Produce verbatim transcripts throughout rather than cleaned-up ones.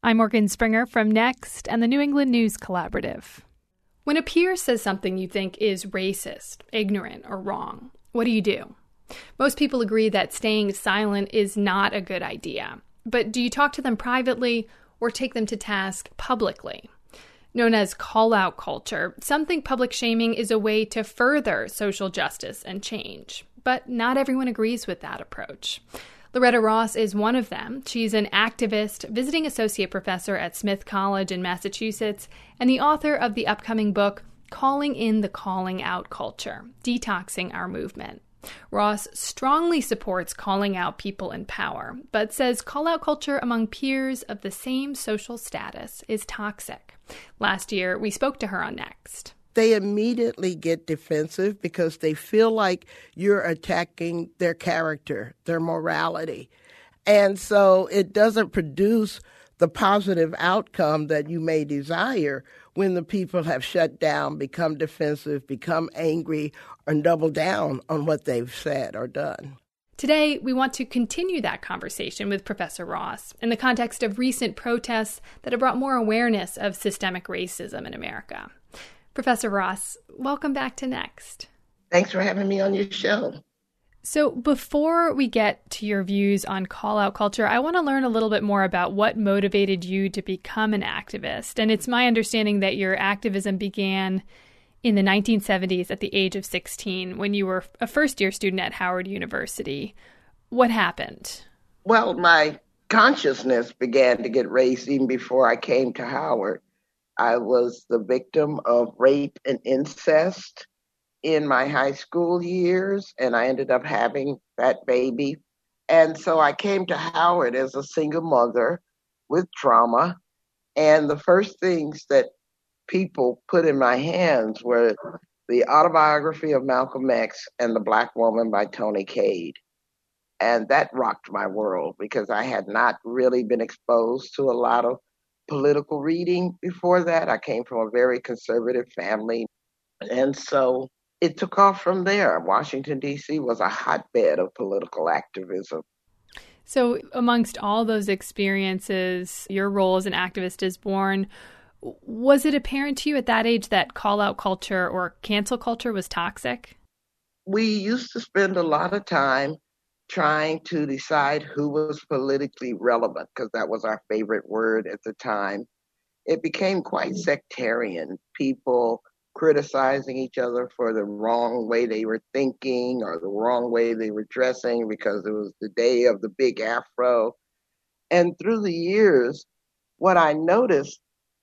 I'm Morgan Springer from Next and the New England News Collaborative. When a peer says something you think is racist, ignorant, or wrong, what do you do? Most people agree that staying silent is not a good idea. But do you talk to them privately or take them to task publicly? Known as call-out culture, some think public shaming is a way to further social justice and change. But not everyone agrees with that approach. Loretta Ross is one of them. She's an activist, visiting associate professor at Smith College in Massachusetts, and the author of the upcoming book, Calling in the Calling Out Culture, Detoxing Our Movement. Ross strongly supports calling out people in power, but says call-out culture among peers of the same social status is toxic. Last year, we spoke to her on Next. They immediately get defensive because they feel like you're attacking their character, their morality. And so it doesn't produce the positive outcome that you may desire when the people have shut down, become defensive, become angry, or double down on what they've said or done. Today, we want to continue that conversation with Professor Ross in the context of recent protests that have brought more awareness of systemic racism in America. Professor Ross, welcome back to Next. Thanks for having me on your show. So before we get to your views on call-out culture, I want to learn a little bit more about what motivated you to become an activist. And it's my understanding that your activism began in the nineteen seventies at the age of sixteen when you were a first-year student at Howard University. What happened? Well, my consciousness began to get raised even before I came to Howard. I was the victim of rape and incest in my high school years, and I ended up having that baby. And so I came to Howard as a single mother with trauma. And the first things that people put in my hands were the autobiography of Malcolm X and The Black Woman by Toni Cade. And that rocked my world because I had not really been exposed to a lot of political reading before that. I came from a very conservative family. And so it took off from there. Washington, D C was a hotbed of political activism. So amongst all those experiences, your role as an activist is born. Was it apparent to you at that age that call-out culture or cancel culture was toxic? We used to spend a lot of time trying to decide who was politically relevant, because that was our favorite word at the time. It became quite sectarian, people criticizing each other for the wrong way they were thinking or the wrong way they were dressing because it was the day of the big afro. And through the years, what I noticed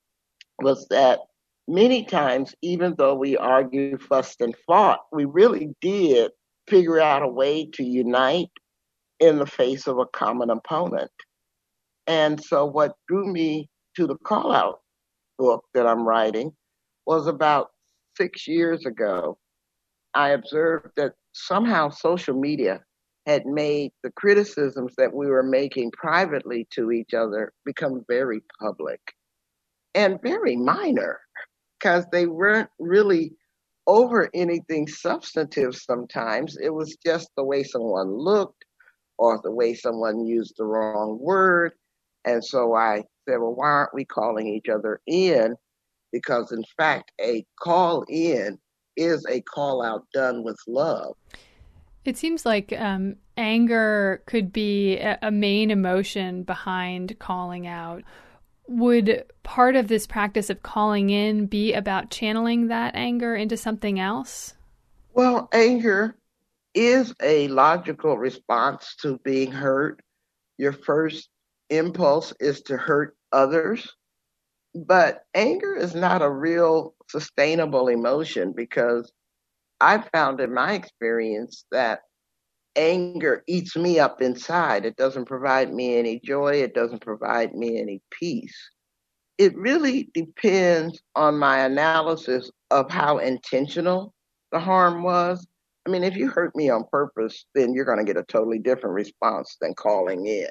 was that many times, even though we argued, fussed, and fought, we really did figure out a way to unite in the face of a common opponent. And so what drew me to the Call Out book that I'm writing was about six years ago. I observed that somehow social media had made the criticisms that we were making privately to each other become very public and very minor, because they weren't really over anything substantive sometimes. It was just the way someone looked or the way someone used the wrong word. And so I said, well, why aren't we calling each other in? Because in fact, a call in is a call out done with love. It seems like um, anger could be a, a main emotion behind calling out. Would part of this practice of calling in be about channeling that anger into something else? Well, anger is a logical response to being hurt. Your first impulse is to hurt others. But anger is not a real sustainable emotion, because I found in my experience that anger eats me up inside. It doesn't provide me any joy. It doesn't provide me any peace. It really depends on my analysis of how intentional the harm was. I mean, if you hurt me on purpose, then you're going to get a totally different response than calling in.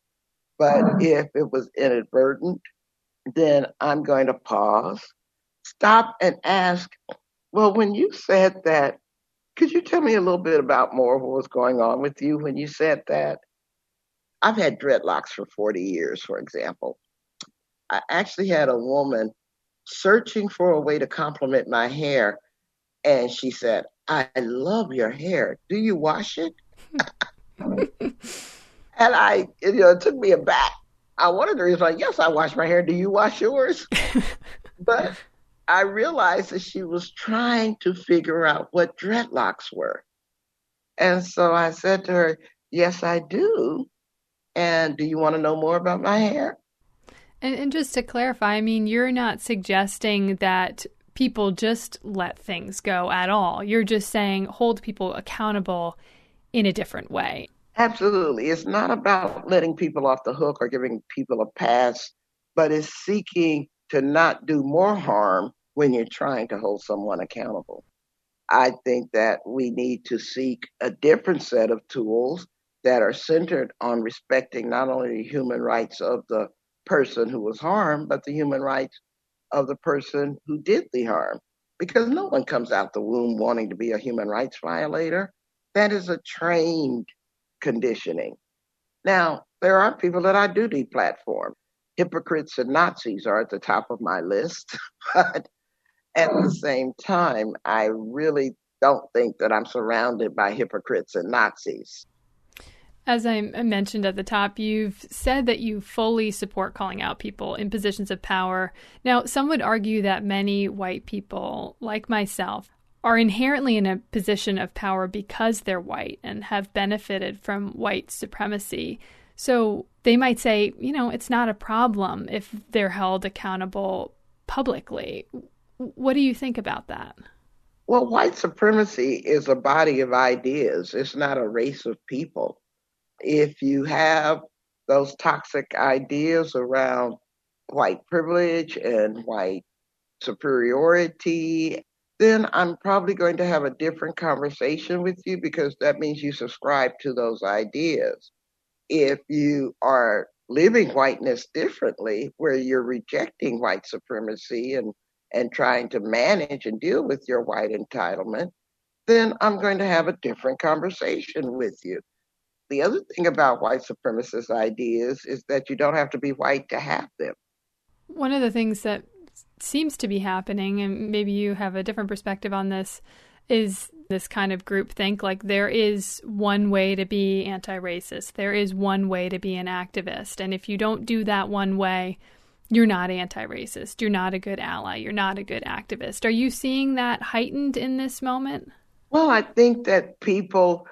But if it was inadvertent, then I'm going to pause, stop and ask, well, when you said that, could you tell me a little bit about more of what was going on with you when you said that? I've had dreadlocks for forty years, for example. I actually had a woman searching for a way to compliment my hair. And she said, I love your hair. Do you wash it? And I, you know, it took me aback. I wanted to respond, yes, I wash my hair. Do you wash yours? But I realized that she was trying to figure out what dreadlocks were. And so I said to her, yes, I do. And do you want to know more about my hair? And, and just to clarify, I mean, you're not suggesting that people just let things go at all. You're just saying hold people accountable in a different way. Absolutely. It's not about letting people off the hook or giving people a pass, but it's seeking to not do more harm when you're trying to hold someone accountable. I think that we need to seek a different set of tools that are centered on respecting not only the human rights of the person who was harmed, but the human rights of the person who did the harm. Because no one comes out the womb wanting to be a human rights violator. That is a trained conditioning. Now, there are people that I do deplatform. Hypocrites and Nazis are at the top of my list. But at the same time, I really don't think that I'm surrounded by hypocrites and Nazis. As I mentioned at the top, you've said that you fully support calling out people in positions of power. Now, some would argue that many white people, like myself, are inherently in a position of power because they're white and have benefited from white supremacy. So they might say, you know, it's not a problem if they're held accountable publicly. What do you think about that? Well, white supremacy is a body of ideas. It's not a race of people. If you have those toxic ideas around white privilege and white superiority, then I'm probably going to have a different conversation with you because that means you subscribe to those ideas. If you are living whiteness differently, where you're rejecting white supremacy and, and trying to manage and deal with your white entitlement, then I'm going to have a different conversation with you. The other thing about white supremacist ideas is that you don't have to be white to have them. One of the things that seems to be happening, and maybe you have a different perspective on this, is this kind of groupthink. Like there is one way to be anti-racist. There is one way to be an activist. And if you don't do that one way, you're not anti-racist. You're not a good ally. You're not a good activist. Are you seeing that heightened in this moment? Well, I think that people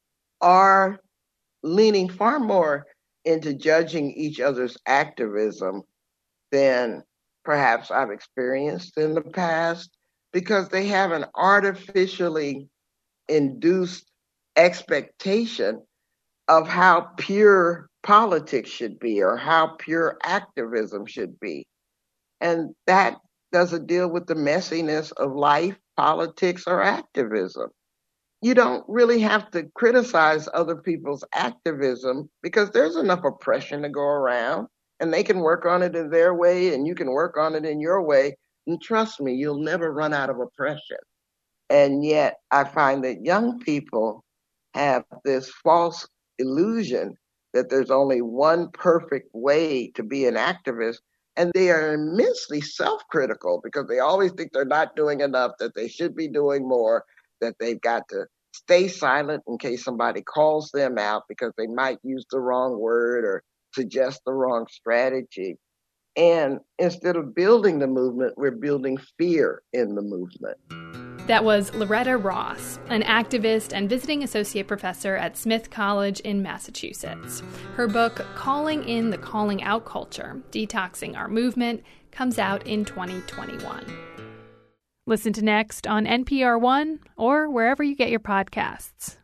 are leaning far more into judging each other's activism than perhaps I've experienced in the past, because they have an artificially induced expectation of how pure politics should be or how pure activism should be. And that doesn't deal with the messiness of life, politics, or activism. You don't really have to criticize other people's activism because there's enough oppression to go around and they can work on it in their way and you can work on it in your way. And trust me, you'll never run out of oppression. And yet I find that young people have this false illusion that there's only one perfect way to be an activist. And they are immensely self-critical because they always think they're not doing enough, that they should be doing more, that they've got to stay silent in case somebody calls them out because they might use the wrong word or suggest the wrong strategy. And instead of building the movement, we're building fear in the movement. That was Loretta Ross, an activist and visiting associate professor at Smith College in Massachusetts. Her book, Calling in the Calling Out Culture, Detoxing Our Movement, comes out in twenty twenty-one. Listen to Next on N P R One or wherever you get your podcasts.